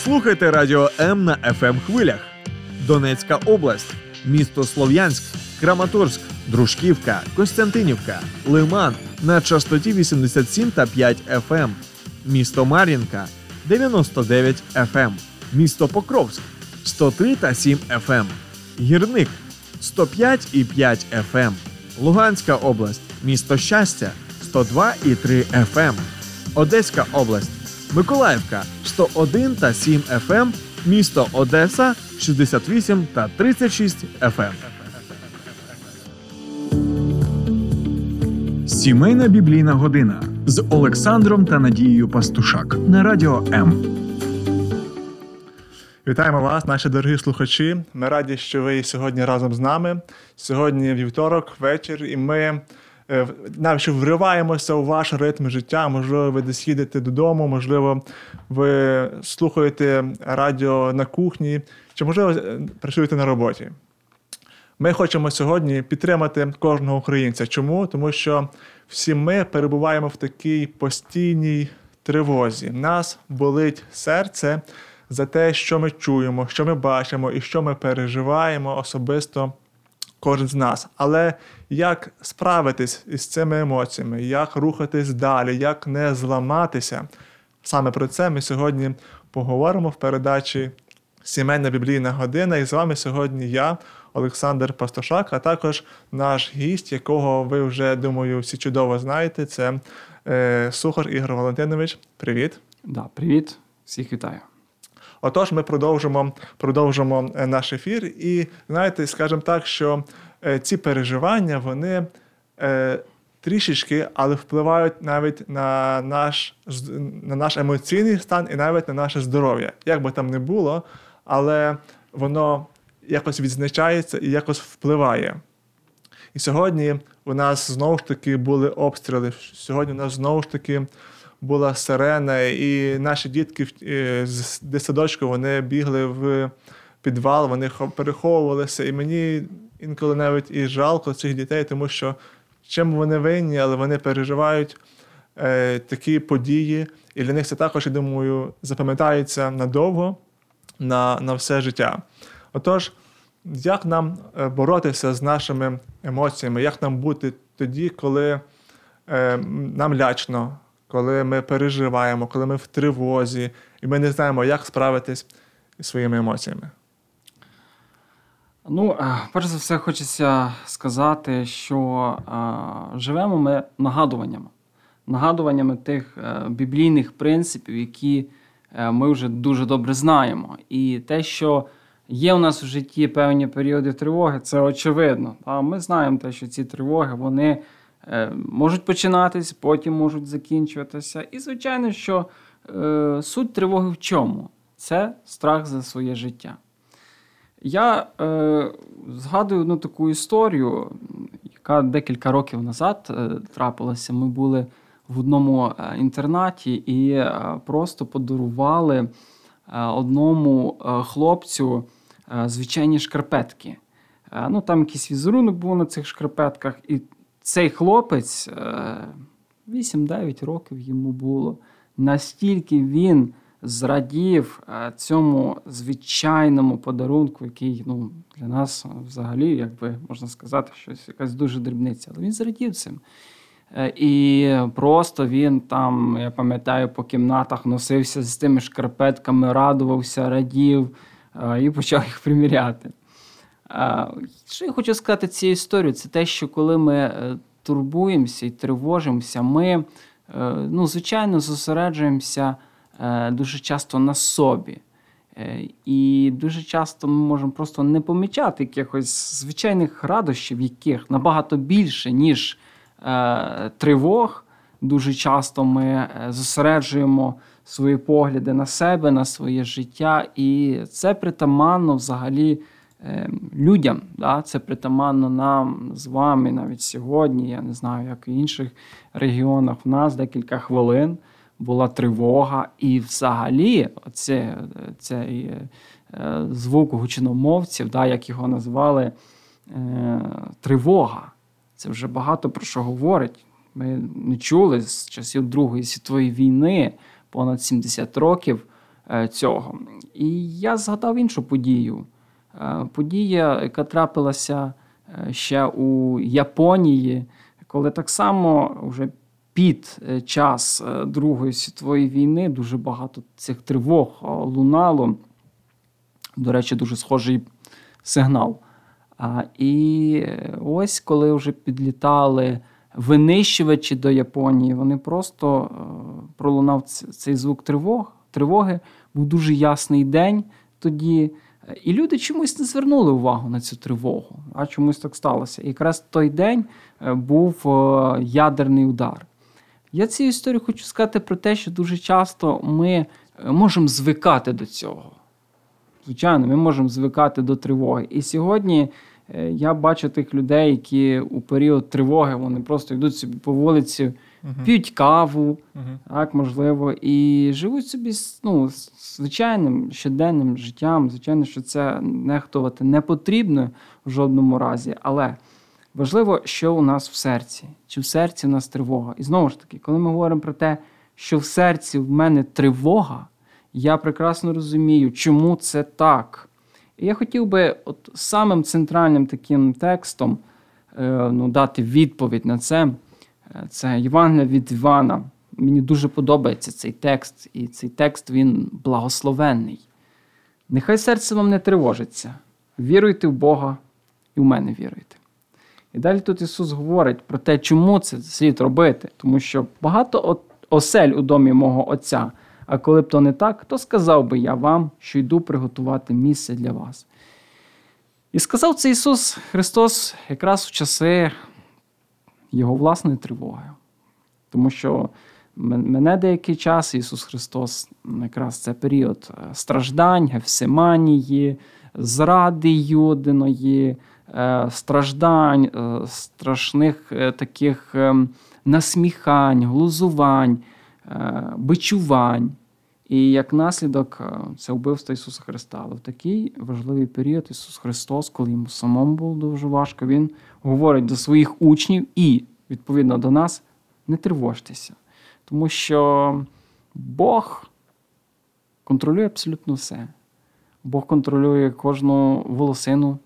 Слухайте Радіо М на FM-хвилях. Донецька область, місто Слов'янськ, Краматорськ, Дружківка, Костянтинівка, Лиман на частоті 87,5 FM. Місто Мар'їнка 99 FM. Місто Покровськ 103,7 FM. Гірник 105,5 FM. Луганська область, місто Щастя 102,3 FM. Одеська область, Миколаївка 101,7 FM. Місто Одеса 68,36 FM. Сімейна біблійна година з Олександром та Надією Пастушак на Радіо М. Вітаємо вас, наші дорогі слухачі. Ми раді, що ви сьогодні разом з нами. Сьогодні вівторок, вечір, і ми навіть вриваємося у ваш ритм життя. Можливо, ви десь їдете додому, можливо, ви слухаєте радіо на кухні, чи, можливо, працюєте на роботі. Ми хочемо сьогодні підтримати кожного українця. Чому? Тому що всі ми перебуваємо в такій постійній тривозі. Нас болить серце за те, що ми чуємо, що ми бачимо і що ми переживаємо особисто кожен з нас. Але як справитись із цими емоціями, як рухатись далі, як не зламатися? Саме про це ми сьогодні поговоримо в передачі «Сімейна біблійна година». І з вами сьогодні я, Олександр Пастушак, а також наш гість, якого ви вже, думаю, всі чудово знаєте. Це Сухар Ігор Валентинович. Привіт. Да, привіт. Всіх вітаю. Отож, ми продовжимо наш ефір. І, знаєте, скажімо так, що ці переживання, вони трішечки, але впливають навіть на наш емоційний стан і навіть на наше здоров'я. Як би там не було, але воно якось відзначається і якось впливає. І сьогодні у нас знову ж таки були обстріли, сьогодні у нас знову ж таки була сирена, і наші дітки з дитсадочку, вони бігли в підвал, вони переховувалися, і мені інколи навіть і жалко цих дітей, тому що чим вони винні, але вони переживають такі події, і для них це також, я думаю, запам'ятається надовго, на все життя. Отож, як нам боротися з нашими емоціями, як нам бути тоді, коли нам лячно, коли ми переживаємо, коли ми в тривозі, і ми не знаємо, як справитись зі своїми емоціями? Ну, перш за все, хочеться сказати, що живемо ми нагадуваннями тих біблійних принципів, які ми вже дуже добре знаємо. І те, що є у нас в житті певні періоди тривоги, це очевидно. Ми знаємо те, що ці тривоги, вони можуть починатись, потім можуть закінчуватися. І, звичайно, що суть тривоги в чому? Це страх за своє життя. Я згадую одну таку історію, яка декілька років назад трапилася. Ми були в одному інтернаті і просто подарували одному хлопцю звичайні шкарпетки. Там якийсь візерунок був на цих шкарпетках, і цей хлопець, 8-9 років йому було, настільки він зрадів цьому звичайному подарунку, який для нас взагалі, якби можна сказати, щось якась дуже дрібниця. Але він зрадів цим. І просто він там, я пам'ятаю, по кімнатах носився з тими шкарпетками, радувався, радів і почав їх приміряти. Що я хочу сказати цією історією? Це те, що коли ми турбуємося і тривожимося, ми, звичайно, зосереджуємося дуже часто на собі. І дуже часто ми можемо просто не помічати якихось звичайних радощів, яких набагато більше, ніж тривог. Дуже часто ми зосереджуємо свої погляди на себе, на своє життя. І це притаманно взагалі людям. Це притаманно нам з вами навіть сьогодні. Я не знаю, як в інших регіонах. У нас декілька хвилин була тривога. І взагалі цей звук гучномовців, як його назвали, тривога. Це вже багато про що говорить. Ми не чули з часів Другої світової війни, понад 70 років, цього. І я згадав іншу подію. Подія, яка трапилася ще у Японії, коли так само вже під час Другої світової війни дуже багато цих тривог лунало. До речі, дуже схожий сигнал. І ось, коли вже підлітали винищувачі до Японії, вони просто пролунав цей звук тривоги. Був дуже ясний день тоді. І люди чомусь не звернули увагу на цю тривогу. А чомусь так сталося. І якраз той день був ядерний удар. Я цією історією хочу сказати про те, що дуже часто ми можемо звикати до цього. Звичайно, ми можемо звикати до тривоги. І сьогодні я бачу тих людей, які у період тривоги, вони просто йдуть собі по вулиці, п'ють каву, так, можливо, і живуть собі звичайним щоденним життям. Звичайно, що це нехтувати не потрібно в жодному разі, але важливо, що у нас в серці. Чи в серці у нас тривога? І знову ж таки, коли ми говоримо про те, що в серці в мене тривога, я прекрасно розумію, чому це так. І я хотів би самим центральним таким текстом дати відповідь на це. Це Євангелія від Івана. Мені дуже подобається цей текст, і цей текст, він благословенний. Нехай серце вам не тривожиться. Віруйте в Бога і в мене віруйте. І далі тут Ісус говорить про те, чому це слід робити. Тому що багато осель у домі мого Отця. А коли б то не так, то сказав би я вам, що йду приготувати місце для вас. І сказав це Ісус Христос якраз в часи Його власної тривоги. Тому що мене деякий час Ісус Христос, якраз це період страждань, Гефсиманії, зради Юдиної, страждань, страшних таких насміхань, глузувань, бичувань. І як наслідок це вбивство Ісуса Христа. Але в такий важливий період Ісус Христос, коли йому самому було дуже важко, Він говорить до своїх учнів і, відповідно до нас, не тривожтеся. Тому що Бог контролює абсолютно все. Бог контролює кожну волосину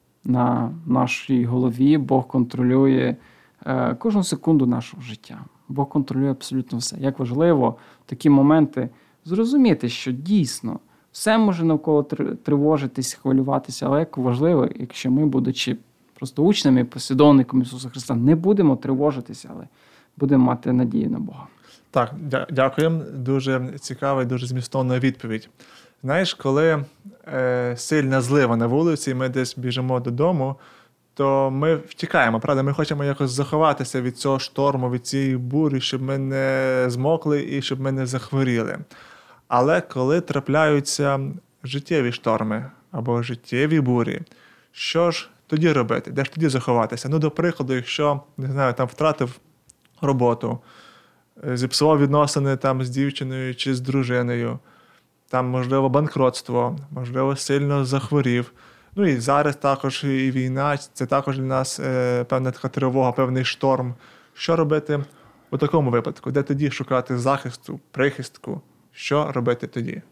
на нашій голові, Бог контролює кожну секунду нашого життя. Бог контролює абсолютно все. Як важливо в такі моменти зрозуміти, що дійсно все може навколо тривожитись, хвилюватися, але як важливо, якщо ми, будучи просто учнями, послідовниками Ісуса Христа, не будемо тривожитися, але будемо мати надію на Бога. Так, дякуємо. Дуже цікава і дуже змістовна відповідь. Знаєш, коли сильна злива на вулиці, і ми десь біжимо додому, то ми втікаємо, правда? Ми хочемо якось заховатися від цього шторму, від цієї бурі, щоб ми не змокли і щоб ми не захворіли. Але коли трапляються життєві шторми або життєві бурі, що ж тоді робити? Де ж тоді заховатися? Ну, до прикладу, якщо, не знаю, там втратив роботу, зіпсував відносини там з дівчиною чи з дружиною, там, можливо, банкротство, можливо, сильно захворів. Ну і зараз також і війна, це також для нас певна така тривога, певний шторм. Що робити у такому випадку? Де тоді шукати захисту, прихистку? Що робити тоді?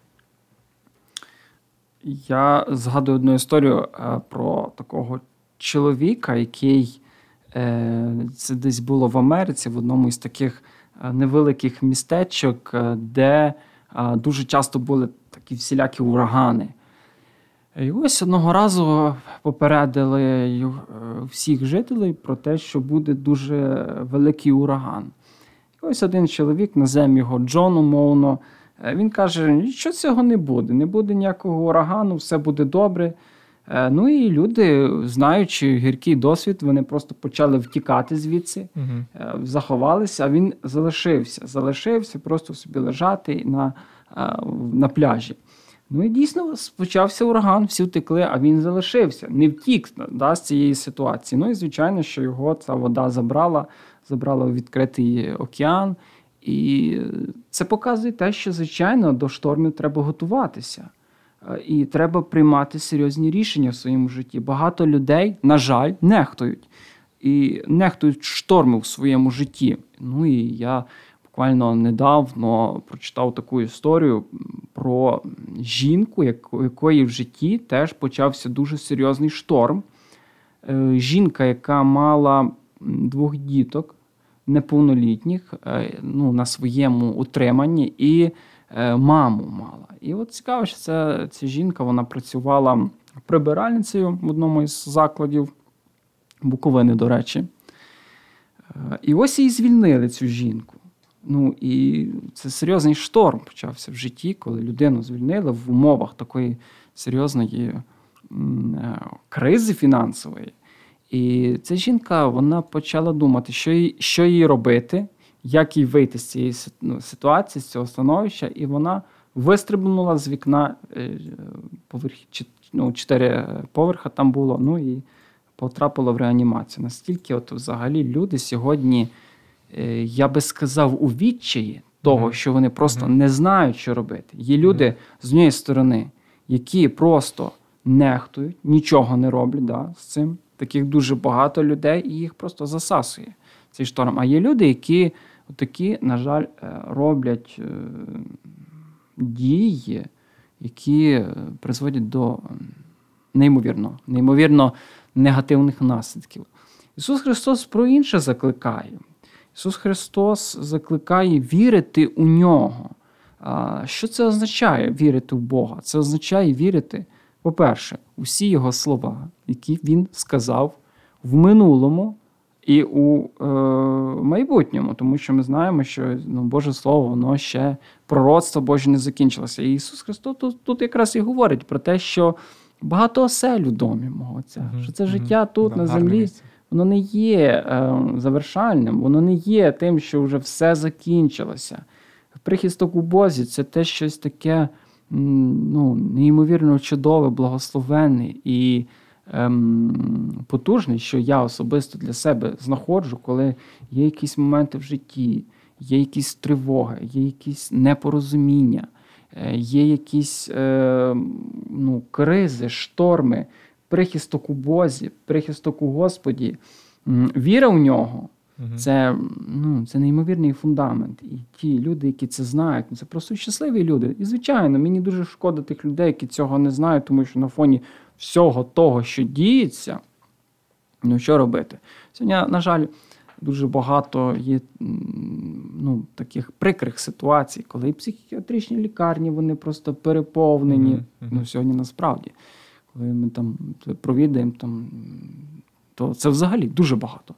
Я згадую одну історію про такого чоловіка, який, це десь було в Америці, в одному із таких невеликих містечок, де дуже часто були такі всілякі урагани. І ось одного разу попередили всіх жителів про те, що буде дуже великий ураган. І ось один чоловік, назвемо його Джон умовно, він каже, нічого цього не буде ніякого урагану, все буде добре. Ну і люди, знаючи гіркий досвід, вони просто почали втікати звідси, заховалися, а він залишився просто собі лежати на пляжі. Ну і дійсно почався ураган, всі втекли, а він залишився, не втік з цієї ситуації. Ну і звичайно, що його ця вода забрала у відкритий океан. І це показує те, що, звичайно, до штормів треба готуватися. І треба приймати серйозні рішення в своєму житті. Багато людей, на жаль, нехтують. І нехтують шторми в своєму житті. Ну і я буквально недавно прочитав таку історію про жінку, у якої в житті теж почався дуже серйозний шторм. Жінка, яка мала 2 діток неповнолітніх, на своєму утриманні, і маму мала. І от цікаво, що ця жінка, вона працювала прибиральницею в одному із закладів Буковини, до речі. І ось її звільнили, цю жінку. І це серйозний шторм почався в житті, коли людину звільнили в умовах такої серйозної кризи фінансової. І ця жінка, вона почала думати, що їй робити, як їй вийти з цієї ситуації, з цього становища, і вона вистрибнула з вікна, 4 поверха там було, і потрапила в реанімацію. Настільки взагалі люди сьогодні, я би сказав, у відчаї того, що вони просто не знають, що робити. Є люди, з однієї сторони, які просто нехтують, нічого не роблять з цим. Таких дуже багато людей, і їх просто засасує цей шторм. А є люди, які такі, на жаль, роблять дії, які призводять до неймовірно негативних наслідків. Ісус Христос про інше закликає. Ісус Христос закликає вірити у Нього. Що це означає вірити в Бога? Це означає вірити, по-перше, у всі Його слова, які Він сказав в минулому і у майбутньому. Тому що ми знаємо, що Боже Слово, воно ще, пророцтво Боже не закінчилося. І Ісус Христос тут якраз і говорить про те, що багато осель у домі мого Отця, що це життя тут, на землі, воно не є завершальним, воно не є тим, що вже все закінчилося. Прихисток у Бозі – це те щось таке, неймовірно чудове, благословенне і потужне, що я особисто для себе знаходжу, коли є якісь моменти в житті, є якісь тривоги, є якісь непорозуміння, є якісь кризи, шторми, прихисток у Бозі, прихисток у Господі, віра в Нього. Це неймовірний фундамент. І ті люди, які це знають, це просто щасливі люди. І, звичайно, мені дуже шкода тих людей, які цього не знають, тому що на фоні всього того, що діється, що робити? Сьогодні, на жаль, дуже багато є таких прикрих ситуацій, коли психіатричні лікарні, вони просто переповнені. Сьогодні насправді, коли ми там провідаємо, то це взагалі дуже багато.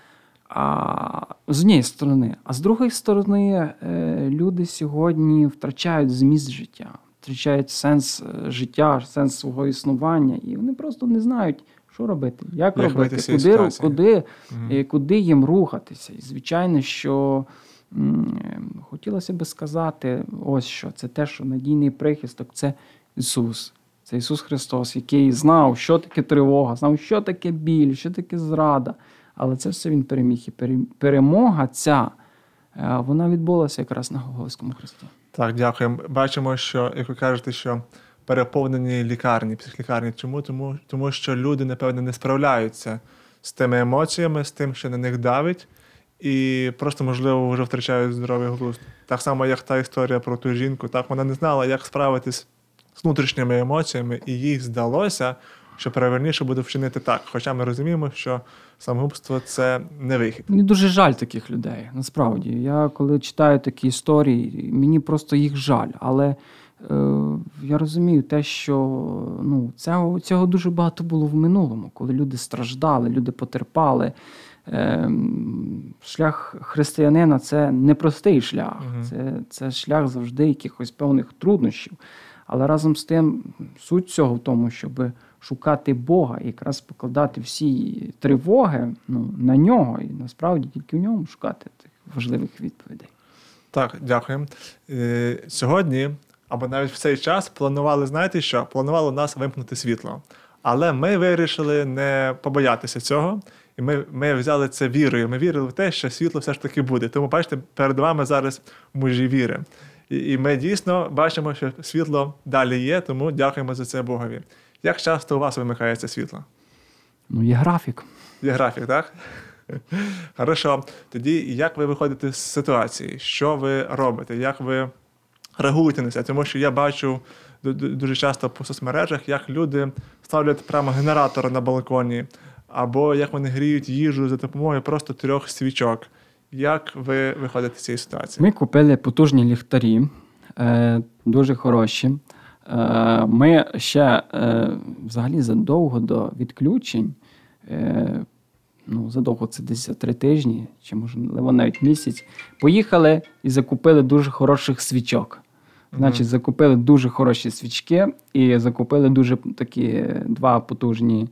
З однієї сторони. А з другої сторони, люди сьогодні втрачають зміст життя, втрачають сенс життя, сенс свого існування, і вони просто не знають, що робити, як робити, куди їм рухатися. І, звичайно, що хотілося б сказати, ось що, це те, що надійний прихисток – це Ісус. Це Ісус Христос, який знав, що таке тривога, знав, що таке біль, що таке зрада. Але це все Він переміг. І перемога ця, вона відбулася якраз на Голгофському хресті. Так, дякую. Бачимо, що, як ви кажете, що переповнені лікарні, психлікарні. Чому? Тому що люди, напевно, не справляються з тими емоціями, з тим, що на них давить, і просто, можливо, вже втрачають здоровий глузд. Так само, як та історія про ту жінку. Так, вона не знала, як справитись з внутрішніми емоціями, і їй здалося, що правильніше буде вчинити так. Хоча ми розуміємо, що самогубство – це не вихід. Мені дуже жаль таких людей, насправді. Я коли читаю такі історії, мені просто їх жаль. Але я розумію те, що цього дуже багато було в минулому, коли люди страждали, люди потерпали. Шлях християнина – це непростий шлях. Це шлях завжди якихось певних труднощів. Але разом з тим суть цього в тому, щоб шукати Бога і якраз покладати всі тривоги на Нього. І насправді тільки в Ньому шукати тих важливих відповідей. Так, дякуємо. Сьогодні, або навіть в цей час планували, знаєте що? Планували у нас вимкнути світло. Але ми вирішили не побоятися цього. І ми взяли це вірою. Ми вірили в те, що світло все ж таки буде. Тому, бачите, перед вами зараз мужі віри. І ми дійсно бачимо, що світло далі є, тому дякуємо за це Богові. Як часто у вас вимикається світло? Є графік. Є графік, так? Хорошо. Тоді як ви виходите з ситуації? Що ви робите? Як ви реагуєте на це? Тому що я бачу дуже часто по соцмережах, як люди ставлять прямо генератори на балконі, або як вони гріють їжу за допомогою просто 3 свічок. Як ви виходите з цієї ситуації? Ми купили потужні ліхтарі, дуже хороші. Ми ще взагалі задовго до відключень, задовго це десь за 3 тижні, чи можливо навіть місяць, поїхали і закупили дуже хороших свічок. Значить, закупили дуже хороші свічки і закупили дуже такі 2 потужні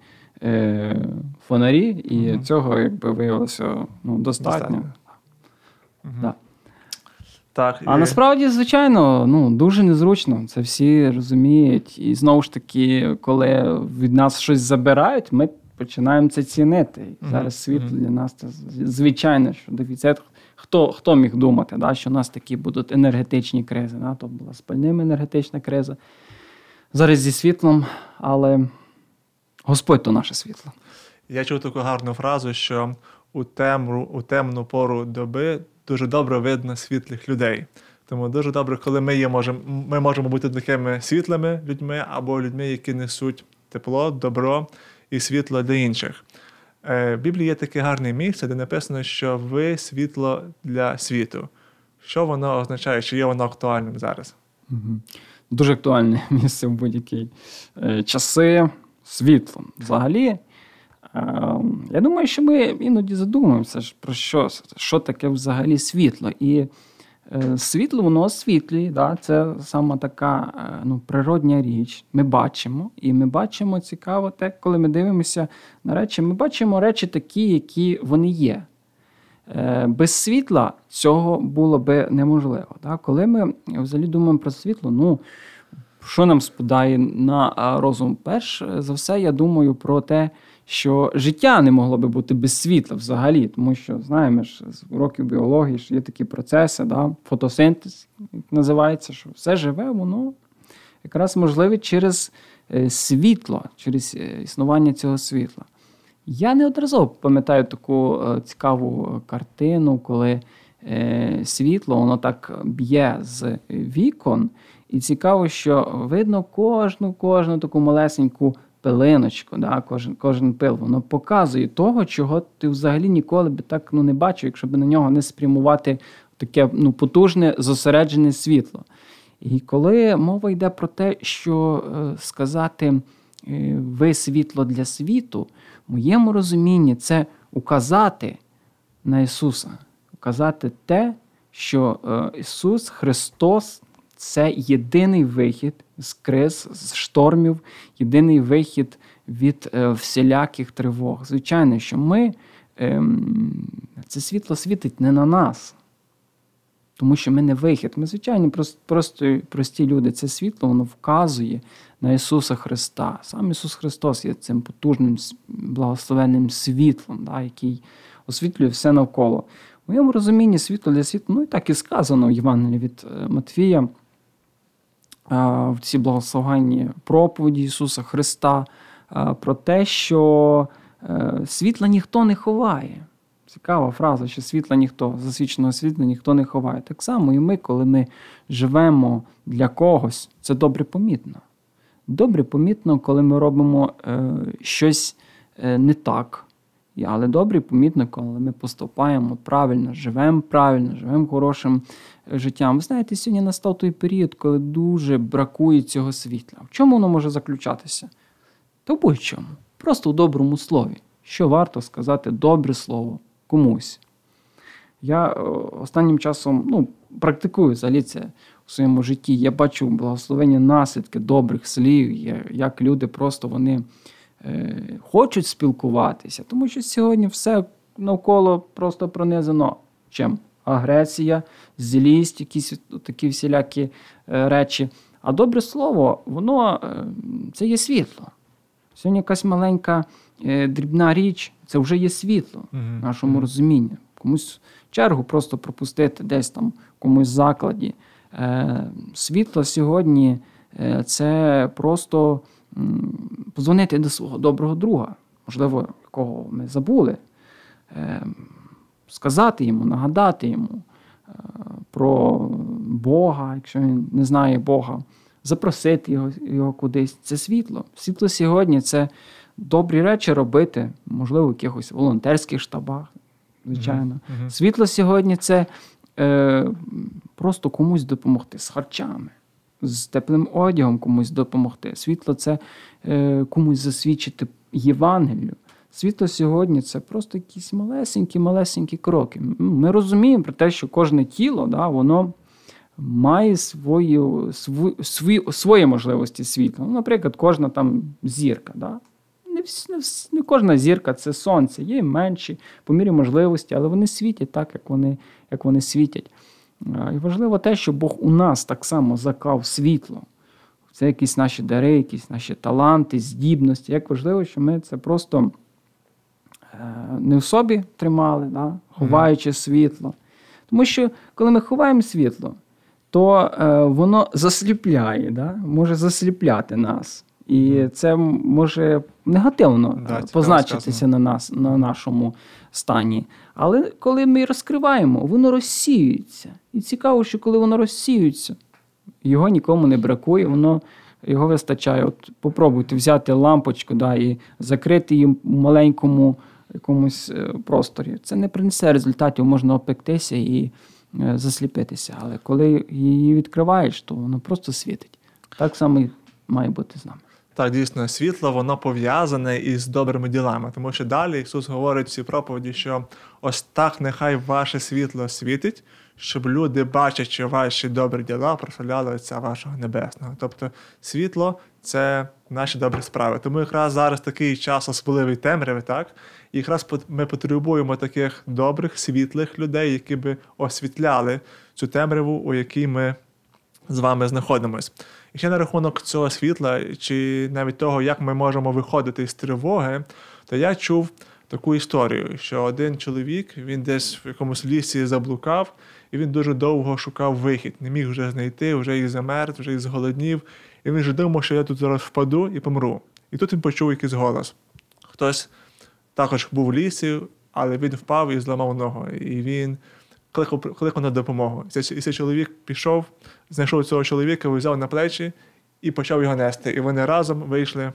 фонарі, і цього якби виявилося достатньо. Да. Так, А насправді, звичайно, дуже незручно. Це всі розуміють. І знову ж таки, коли від нас щось забирають, ми починаємо це цінити. Зараз світло для нас це звичайно, що дефіцит. Хто міг думати, що у нас такі будуть енергетичні кризи? То була з пальним енергетична криза. Зараз зі світлом, але Господь то наше світло. Я чув таку гарну фразу, що у темну пору доби дуже добре видно світлих людей. Тому дуже добре, коли ми можемо бути такими світлими людьми або людьми, які несуть тепло, добро і світло для інших. В Біблії є таке гарне місце, де написано, що ви світло для світу. Що воно означає? Чи є воно актуальним зараз? Дуже актуальне місце в будь-які часи. Світло. Взагалі, я думаю, що ми іноді задумуємося про що таке взагалі світло. І світло, воно освітлює, це сама така природня річ. Ми бачимо цікаво те, коли ми дивимося на речі, ми бачимо речі такі, які вони є. Без світла цього було би неможливо. Коли ми взагалі думаємо про світло, що нам спадає на розум? Перш за все, я думаю про те, що життя не могло би бути без світла взагалі, тому що, знаємо, з уроків біології, що є такі процеси, фотосинтез, як називається, що все живе, воно якраз можливе через світло, через існування цього світла. Я неодноразово пам'ятаю таку цікаву картину, коли світло, воно так б'є з вікон, і цікаво, що видно кожну таку малесеньку пилиночку, кожен пил, воно показує того, чого ти взагалі ніколи би так не бачив, якщо б на нього не спрямувати таке потужне, зосереджене світло. І коли мова йде про те, що сказати «ви світло для світу», в моєму розумінні це указати на Ісуса, указати те, що Ісус Христос – це єдиний вихід з криз, з штормів, єдиний вихід від всіляких тривог. Звичайно, що це світло світить не на нас, тому що ми не вихід. Ми, звичайно, прості люди. Це світло, воно вказує на Ісуса Христа. Сам Ісус Христос є цим потужним, благословенним світлом, який освітлює все навколо. В моєму розумінні світло для світла, і так і сказано в Євангелії від Матвія, в цій благословенній проповіді Ісуса Христа, про те, що світла ніхто не ховає. Цікава фраза, що засвіченого світла ніхто не ховає. Так само і ми, коли ми живемо для когось, це добре помітно. Добре помітно, коли ми робимо щось не так. Але добре помітно, коли ми поступаємо правильно, живемо хорошим життям. Ви знаєте, сьогодні настав той період, коли дуже бракує цього світла. В чому воно може заключатися? Та в будь-чому. Просто у доброму слові. Що варто сказати добре слово комусь. Я останнім часом практикую взагалі це у своєму житті. Я бачу благословенні наслідки добрих слів, як люди просто вони хочуть спілкуватися, тому що сьогодні все навколо просто пронизано чим? Агресія, злість, якісь такі всілякі речі. А добре слово, воно це є світло. Сьогодні якась маленька дрібна річ, це вже є світло в нашому розумінні. Комусь чергу просто пропустити десь там, в комусь закладі. Світло сьогодні це просто подзвонити до свого доброго друга, можливо, якого ми забули, сказати йому, нагадати йому про Бога, якщо він не знає Бога, запросити його кудись. Це світло. Світло сьогодні – це добрі речі робити, можливо, в якихось волонтерських штабах, звичайно. Світло сьогодні – це просто комусь допомогти з харчами, з теплим одягом комусь допомогти. Світло – це комусь засвідчити Євангелію. Світло сьогодні – це просто якісь малесенькі кроки. Ми розуміємо про те, що кожне тіло, воно має свої можливості світла. Наприклад, кожна там зірка. Не кожна зірка – це сонце. Є менші по мірі можливості, але вони світять так, як вони світять. І важливо те, що Бог у нас так само заклав світло. Це якісь наші дари, якісь наші таланти, здібності. Як важливо, що ми це просто не в собі тримали, ховаючи світло. Тому що, коли ми ховаємо світло, то воно засліпляє, може засліпляти нас. І це може негативно позначитися на нашому стані. Але коли ми розкриваємо, воно розсіюється. І цікаво, що коли воно розсіюється, його нікому не бракує, його вистачає. От попробуйте взяти лампочку і закрити її в маленькому якомусь просторі. Це не принесе результатів, можна опектися і засліпитися. Але коли її відкриваєш, то воно просто світить. Так само і має бути з нами. Так, дійсно, світло, воно пов'язане із добрими ділами. Тому що далі Ісус говорить в цій проповіді, що ось так нехай ваше світло світить, щоб люди, бачачи ваші добрі діла, прославляли Отця вашого Небесного. Тобто світло – це наші добрі справи. Тому якраз зараз такий час особливий темряви, так? І якраз ми потребуємо таких добрих, світлих людей, які би освітляли цю темряву, у якій ми з вами знаходимось. І ще на рахунок цього світла, чи навіть того, як ми можемо виходити з тривоги, то я чув таку історію, що один чоловік, він десь в якомусь лісі заблукав, і він дуже довго шукав вихід, не міг вже знайти, вже і замерз, вже і зголоднів, і він вже думав, що я тут зараз впаду і помру. І тут він почув якийсь голос. Хтось також був в лісі, але він впав і зламав ногу, і він кликав на допомогу. І цей чоловік пішов, знайшов цього чоловіка, взяв на плечі і почав його нести. І вони разом вийшли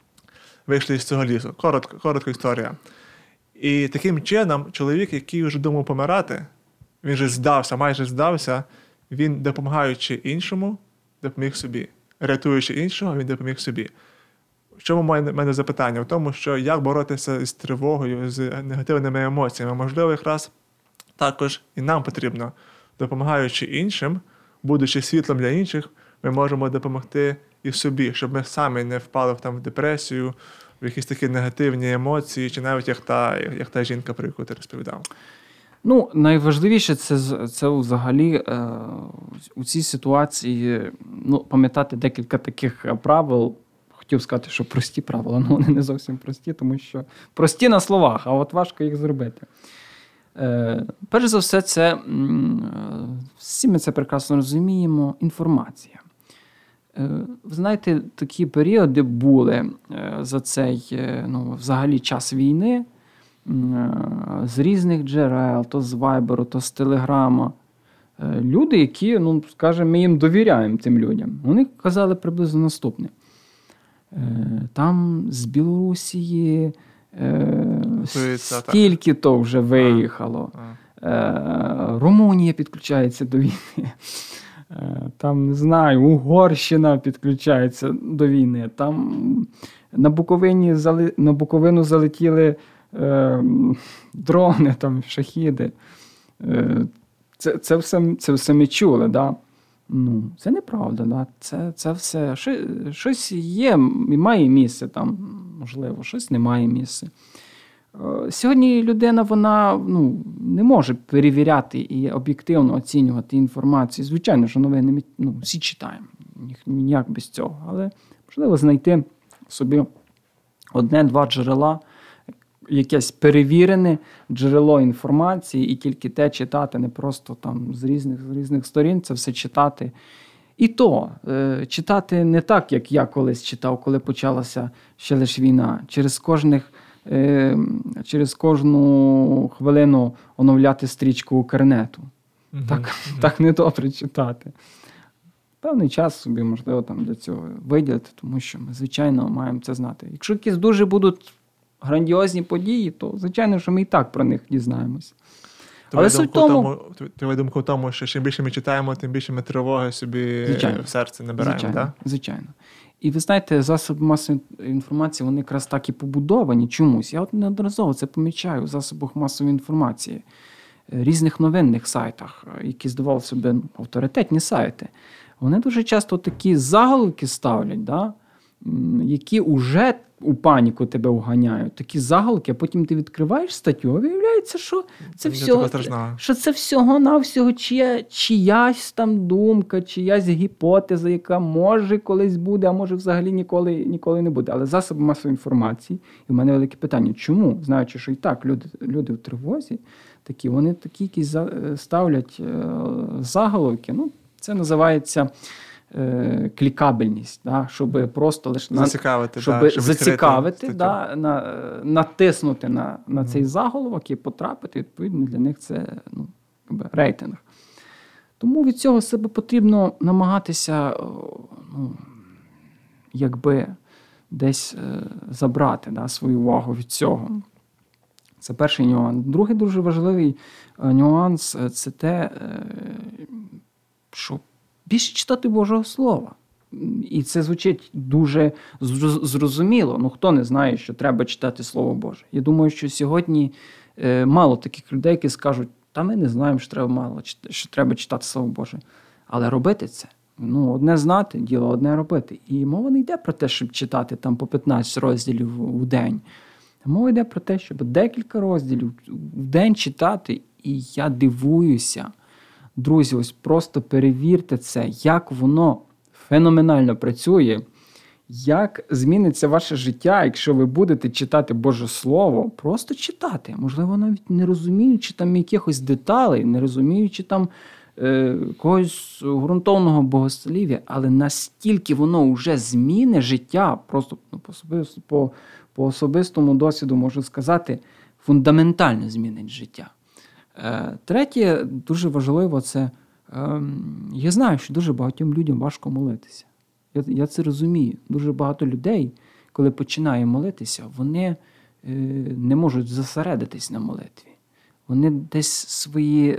з цього лісу. Коротка історія. І таким чином чоловік, який вже думав помирати, він вже майже здався, він, допомагаючи іншому, допоміг собі. Рятуючи іншого, він допоміг собі. В чому мене запитання? В тому, що як боротися з тривогою, з негативними емоціями. Можливо, якраз також і нам потрібно, допомагаючи іншим, будучи світлом для інших, ми можемо допомогти і собі, щоб ми самі не впали в депресію, в якісь такі негативні емоції, чи навіть як та жінка, про яку ти розповідав. Найважливіше це взагалі у цій ситуації пам'ятати декілька таких правил. Хотів сказати, що прості правила, але вони не зовсім прості, тому що прості на словах, а от важко їх зробити. Перш за все, це, всі ми це прекрасно розуміємо, інформація. Ви знаєте, такі періоди були за цей, взагалі, час війни, з різних джерел, то з Вайберу, то з Телеграма. Люди, які, скажімо, ми їм довіряємо тим людям. Вони казали приблизно наступне. Там з Білорусії стільки-то вже виїхало. Румунія підключається до війни. Там, не знаю, Угорщина підключається до війни. Там на Буковину залетіли дрони, там, шахіди. Це все ми чули, да? Це неправда, да? Це все. Щось є і має місце там, можливо, щось не має місця. Сьогодні людина, вона не може перевіряти і об'єктивно оцінювати інформацію. Звичайно, що новини всі читаємо, ніяк без цього. Але можливо знайти собі одне-два джерела, якесь перевірене джерело інформації, і тільки те читати, не просто там з різних сторін це все читати. І то читати не так, як я колись читав, коли почалася ще лише війна. Через кожну хвилину оновляти стрічку Укрнету. Так недобре читати. Певний час собі, можливо, там для цього виділити, тому що ми, звичайно, маємо це знати. Якщо якісь дуже будуть грандіозні події, то, звичайно, що ми і так про них дізнаємося. Але суть тому... Твоя думка в тому, що чим більше ми читаємо, тим більше ми тривоги собі в серце набираємо, так? Звичайно. І ви знаєте, засоби масової інформації, вони якраз так і побудовані чомусь. Я от неодноразово це помічаю в засобах масової інформації, різних новинних сайтах, які, здавалося б, авторитетні сайти. Вони дуже часто такі заголовки ставлять, да? Які вже у паніку тебе вганяють. Такі заголовки, а потім ти відкриваєш статтю, а виявляється, що це всього-навсього чиясь там думка, чиясь гіпотеза, яка може колись буде, а може взагалі ніколи не буде. Але засоби масової інформації, і в мене велике питання, чому? Знаючи, що і так люди в тривозі, вони такі якісь ставлять заголовки, це називається клікабельність, да, щоб просто лише зацікавити, натиснути на цей заголовок і потрапити, відповідно, для них це рейтинг. Тому від цього себе потрібно намагатися десь забрати свою увагу від цього. Це перший нюанс. Другий дуже важливий нюанс – це те, що більше читати Божого Слова. І це звучить дуже зрозуміло. Хто не знає, що треба читати Слово Боже? Я думаю, що сьогодні мало таких людей, які скажуть, та ми не знаємо, що треба читати Слово Боже. Але робити це, одне знати, діло одне робити. І мова не йде про те, щоб читати там по 15 розділів в день. Мова йде про те, щоб декілька розділів в день читати. І я дивуюся. Друзі, ось просто перевірте це, як воно феноменально працює, як зміниться ваше життя, якщо ви будете читати Боже Слово, просто читати. Можливо, навіть не розуміючи там якихось деталей, не розуміючи там когось ґрунтовного богослів'я, але настільки воно вже змінить життя, просто по особистому досвіду можу сказати, фундаментально змінить життя. Третє, дуже важливо, це я знаю, що дуже багатьом людям важко молитися. Я це розумію. Дуже багато людей, коли починає молитися, вони не можуть зосередитись на молитві. Вони десь свої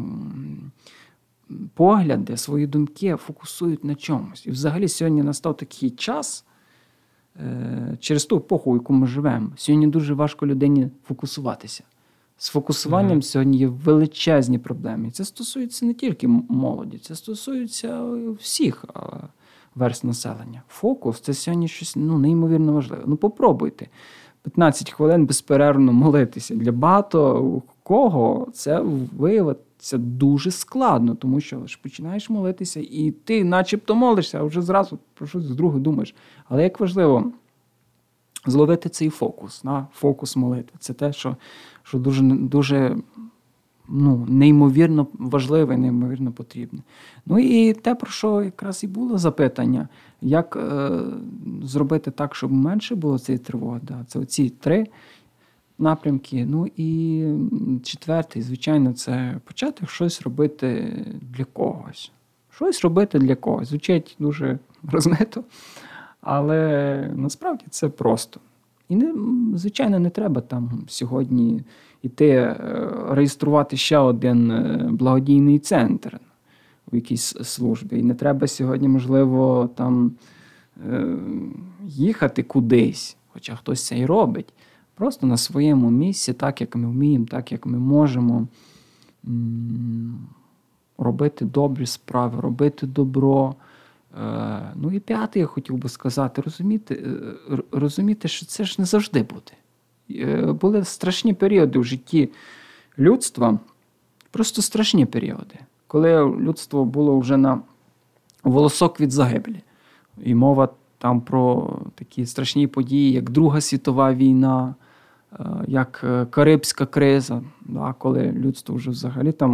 погляди, свої думки фокусують на чомусь. І взагалі сьогодні настав такий час, через ту епоху, в яку ми живемо, сьогодні дуже важко людині фокусуватися. З фокусуванням сьогодні є величезні проблеми. І це стосується не тільки молоді, це стосується всіх верств населення. Фокус – це сьогодні щось неймовірно важливе. Попробуйте 15 хвилин безперервно молитися. Для багато кого це виявиться дуже складно, тому що ж починаєш молитися, і ти начебто молишся, а вже зразу про щось друге думаєш. Але як важливо зловити цей фокус, фокус молитви. Це те, що дуже неймовірно важливе, неймовірно потрібне. І те, про що якраз і було запитання, як зробити так, щоб менше було цієї тривоги. Це оці 3 напрямки. І 4, звичайно, це почати щось робити для когось. Щось робити для когось. Звучить дуже розмито, але насправді це просто. І, звичайно, не треба там сьогодні йти реєструвати ще один благодійний центр в якійсь службі. І не треба сьогодні, можливо, там їхати кудись, хоча хтось це і робить. Просто на своєму місці, так, як ми вміємо, так, як ми можемо робити добрі справи, робити добро. І 5, я хотів би сказати, розуміти, що це ж не завжди буде. Були страшні періоди в житті людства, просто страшні періоди, коли людство було вже на волосок від загибелі. І мова там про такі страшні події, як Друга світова війна, як Карибська криза, коли людство вже взагалі там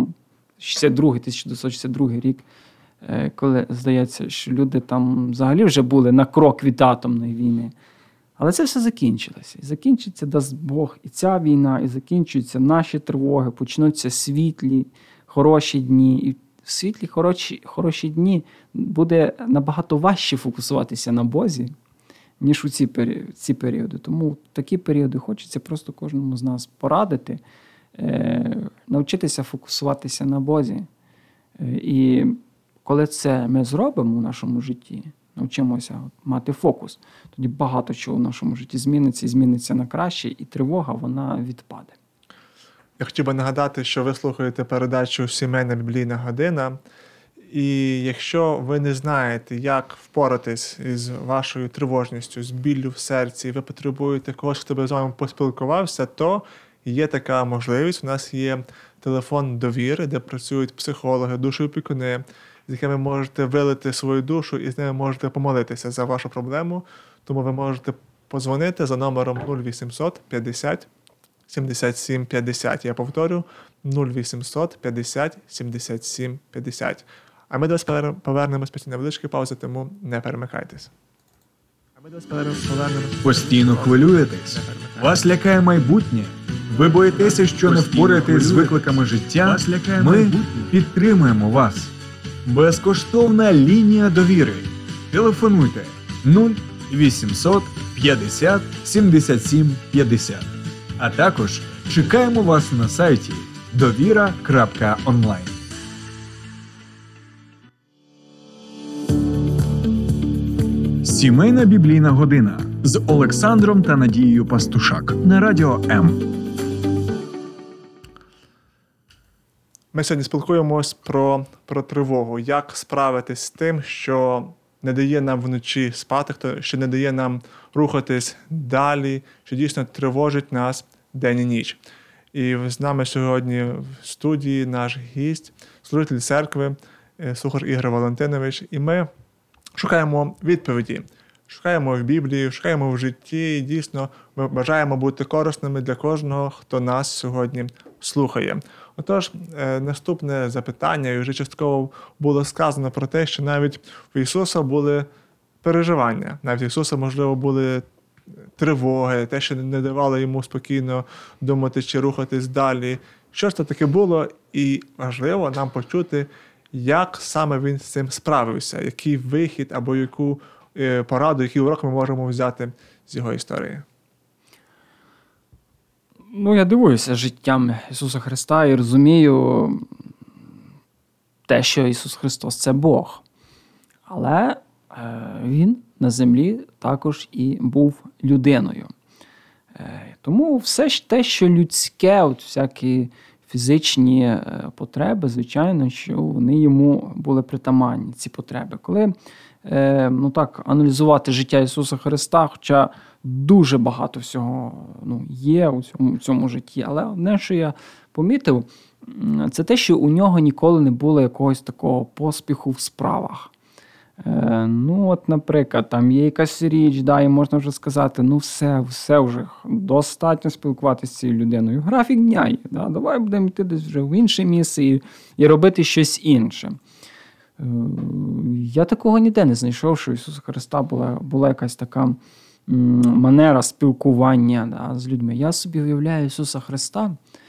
1962 рік, коли здається, що люди там взагалі вже були на крок від атомної війни. Але це все закінчилося. І закінчиться, дасть Бог, і ця війна, і закінчуються наші тривоги, почнуться світлі, хороші дні. І в світлі хороші дні буде набагато важче фокусуватися на Бозі, ніж у ці періоди. Тому в такі періоди хочеться просто кожному з нас порадити, навчитися фокусуватися на Бозі. І коли це ми зробимо в нашому житті, навчимося мати фокус, тоді багато чого в нашому житті зміниться на краще, і тривога, вона відпаде. Я хотів би нагадати, що ви слухаєте передачу «Сімейна біблійна година». І якщо ви не знаєте, як впоратись із вашою тривожністю, з біллю в серці, і ви потребуєте когось, хто би з вами поспілкувався, то є така можливість. У нас є телефон довіри, де працюють психологи, душоопікуни, з якими можете вилити свою душу і з ними можете помолитися за вашу проблему. Тому ви можете подзвонити за номером 0800 50 77 50. Я повторю, 0800 50 77 50. А ми до вас повернемось після невеличкої паузи, тому не перемикайтесь. Постійно хвилюєтесь? Вас лякає майбутнє? Ви боїтеся, що не впораєтесь з викликами життя? Ми підтримуємо вас. Безкоштовна лінія довіри. Телефонуйте 0800 50 77 50. А також чекаємо вас на сайті довіра.онлайн. Сімейна біблійна година з Олександром та Надією Пастушак на Радіо М. Ми сьогодні спілкуємось про тривогу, як справитись з тим, що не дає нам вночі спати, що не дає нам рухатись далі, що дійсно тривожить нас день і ніч. І з нами сьогодні в студії наш гість, служитель церкви, слухар Ігор Валентинович. І ми шукаємо відповіді, шукаємо в Біблії, шукаємо в житті. І дійсно ми бажаємо бути корисними для кожного, хто нас сьогодні слухає. Отож, наступне запитання, і вже частково було сказано про те, що навіть в Ісуса були переживання, навіть в Ісуса, можливо, були тривоги, те, що не давало йому спокійно думати чи рухатись далі. Що ж це таке було? І важливо нам почути, як саме він з цим справився, який вихід або яку пораду, який урок ми можемо взяти з його історії. Я дивуюся життям Ісуса Христа і розумію те, що Ісус Христос – це Бог. Але Він на землі також і був людиною. Тому все те, що людське, всякі фізичні потреби, звичайно, що вони йому були притаманні, ці потреби. Коли аналізувати життя Ісуса Христа, хоча дуже багато всього є у цьому житті, але одне, що я помітив, це те, що у нього ніколи не було якогось такого поспіху в справах. Наприклад, там є якась річ, і можна вже сказати, все вже достатньо спілкуватися з цією людиною. Графік дня є, давай будемо йти десь вже в інше місце і робити щось інше. Я такого ніде не знайшов, що у Ісуса Христа була якась така манера спілкування з людьми. Я собі уявляю Ісуса Христа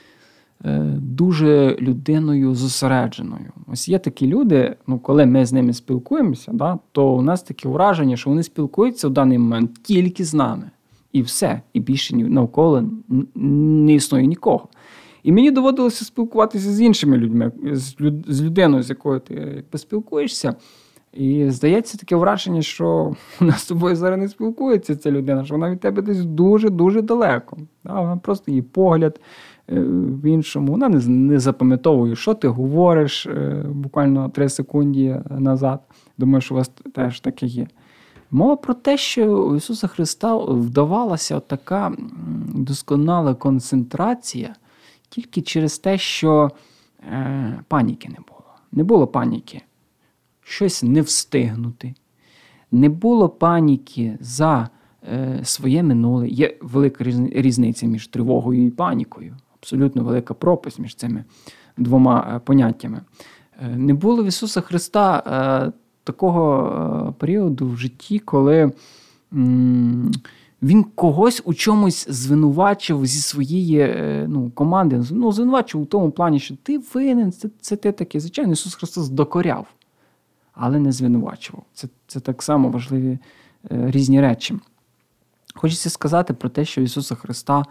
дуже людиною зосередженою. Ось є такі люди, коли ми з ними спілкуємося, то у нас таке враження, що вони спілкуються в даний момент тільки з нами. І все. І більше навколо не існує нікого. І мені доводилося спілкуватися з іншими людьми, з людиною, з якою ти спілкуєшся. І здається таке враження, що вона з тобою зараз не спілкується, ця людина, що вона від тебе десь дуже-дуже далеко. Вона просто її погляд в іншому. Вона не запам'ятовує, що ти говориш буквально 3 секунди назад. Думаю, що у вас теж таке є. Мова про те, що у Ісуса Христа вдавалася така досконала концентрація тільки через те, що паніки не було. Не було паніки щось не встигнути. Не було паніки за своє минуле. Є велика різниця між тривогою і панікою. Абсолютно велика пропасть між цими двома поняттями. Не було в Ісуса Христа такого періоду в житті, коли Він когось у чомусь звинувачив зі своєї команди. Звинувачив у тому плані, що ти винен, це ти такий. Звичайно, Ісус Христос докоряв, але не звинувачував. Це так само важливі різні речі. Хочеться сказати про те, що Ісуса Христа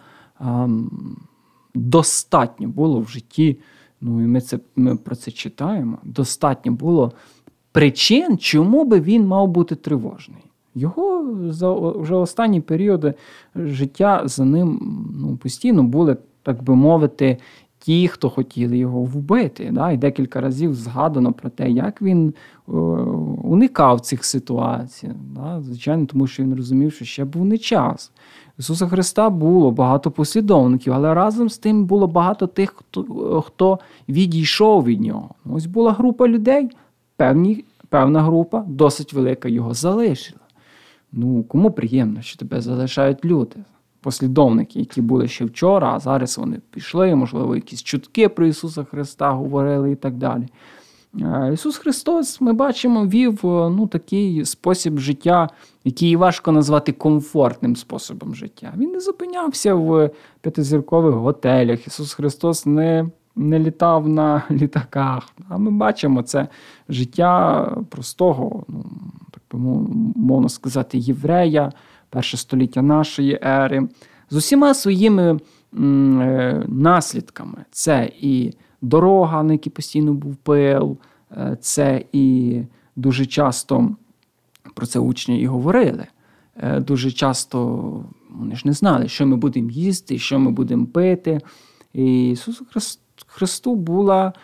достатньо було в житті, і ми про це читаємо, достатньо було причин, чому би він мав бути тривожний. Його вже останні періоди життя за ним постійно були, так би мовити, ті, хто хотіли його вбити. Да? І декілька разів згадано про те, як він уникав цих ситуацій. Да? Звичайно, тому що він розумів, що ще був не час. Ісуса Христа було багато послідовників, але разом з тим було багато тих, хто відійшов від нього. Ось була група людей, певна група, досить велика, його залишила. Кому приємно, що тебе залишають люди? Послідовники, які були ще вчора, а зараз вони пішли, можливо, якісь чутки про Ісуса Христа говорили і так далі. Ісус Христос, ми бачимо, вів такий спосіб життя, який важко назвати комфортним способом життя. Він не зупинявся в п'ятизіркових готелях. Ісус Христос не літав на літаках. А ми бачимо це життя простого, так би мовно сказати, єврея, перше століття нашої ери, з усіма своїми наслідками. Це і дорога, на якій постійно був пил, це і дуже часто, про це учні і говорили, дуже часто вони ж не знали, що ми будемо їсти, що ми будемо пити. І Ісусу Христу була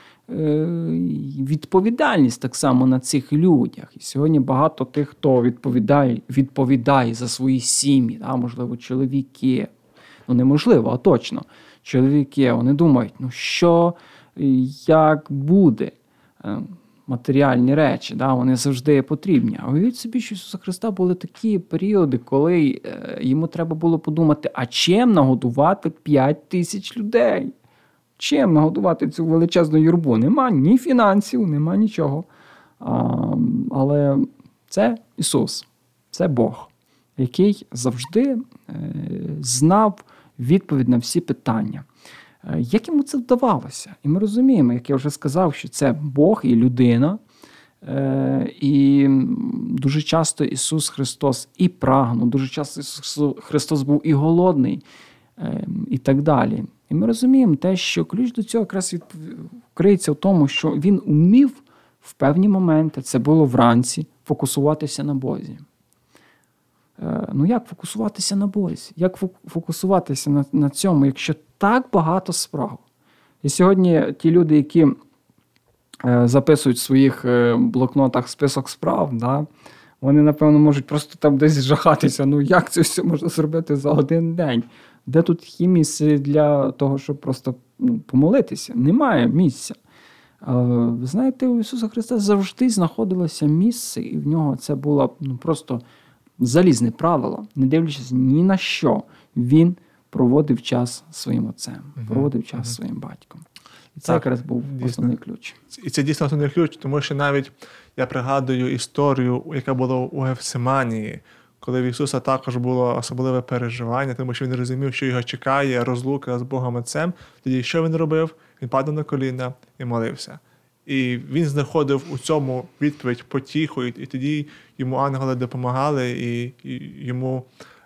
відповідальність так само на цих людях. І сьогодні багато тих, хто відповідає за свої сім'ї, можливо, чоловіки, неможливо, а точно, чоловіки, вони думають, що, як буде, матеріальні речі, вони завжди потрібні. А уявіть собі, що Ісуса Христа були такі періоди, коли йому треба було подумати, а чим нагодувати 5000 людей? Чим нагодувати цю величезну юрбу? Нема ні фінансів, нема нічого. Але це Ісус, це Бог, який завжди знав відповідь на всі питання. Як йому це вдавалося? І ми розуміємо, як я вже сказав, що це Бог і людина. І дуже часто Ісус Христос і прагнув, дуже часто Ісус Христос був і голодний, і так далі. І ми розуміємо те, що ключ до цього якраз криється в тому, що він умів в певні моменти, це було вранці, фокусуватися на Бозі. Як фокусуватися на Бозі? Як фокусуватися на цьому, якщо так багато справ? І сьогодні ті люди, які записують в своїх блокнотах список справ, вони, напевно, можуть просто там десь жахатися. Як це все можна зробити за один день? Де тут є місце для того, щоб просто помолитися? Немає місця. Ви знаєте, у Ісуса Христа завжди знаходилося місце, і в нього це було просто залізне правило. Не дивлячись ні на що, він проводив час своїм отцем, проводив час своїм батьком. І це якраз був основний ключ. І це дійсно основний ключ, тому що навіть я пригадую історію, яка була у Гефсиманії, коли в Ісуса також було особливе переживання, тому що він розумів, що його чекає розлука з Богом Отцем. Тоді що він робив? Він падав на коліна і молився. І він знаходив у цьому відповідь потіху, і тоді йому ангели допомагали, і йому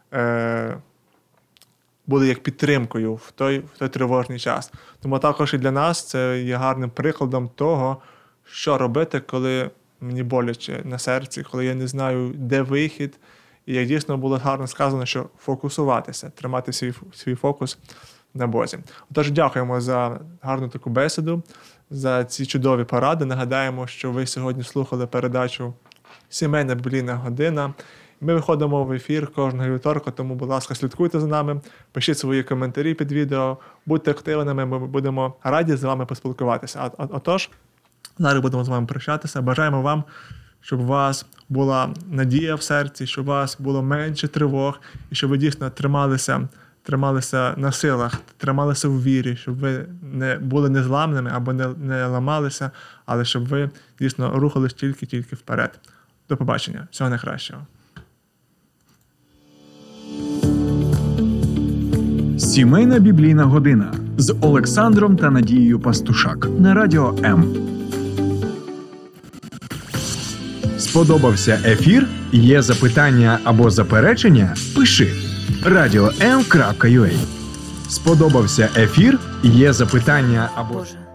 були як підтримкою в той тривожний час. Тому також і для нас це є гарним прикладом того, що робити, коли мені боляче на серці, коли я не знаю, де вихід. І як дійсно було гарно сказано, що фокусуватися, тримати свій фокус на Бозі. Отож, дякуємо за гарну таку бесіду, за ці чудові поради. Нагадаємо, що ви сьогодні слухали передачу «Сімейна біблійна година». Ми виходимо в ефір кожного вівторка, тому, будь ласка, слідкуйте за нами, пишіть свої коментарі під відео, будьте активними, ми будемо раді з вами поспілкуватися. Отож, зараз будемо з вами прощатися. Бажаємо вам, щоб у вас була надія в серці, щоб у вас було менше тривог, і щоб ви дійсно трималися на силах, трималися в вірі, щоб ви не були незламними або не ламалися, але щоб ви дійсно рухались тільки вперед. До побачення. Всього найкращого. Сімейна біблійна година з Олександром та Надією Пастушак на Радіо М. Сподобався ефір? Є запитання або заперечення? Пиши radio.m.ua. Сподобався ефір? Є запитання або... Боже,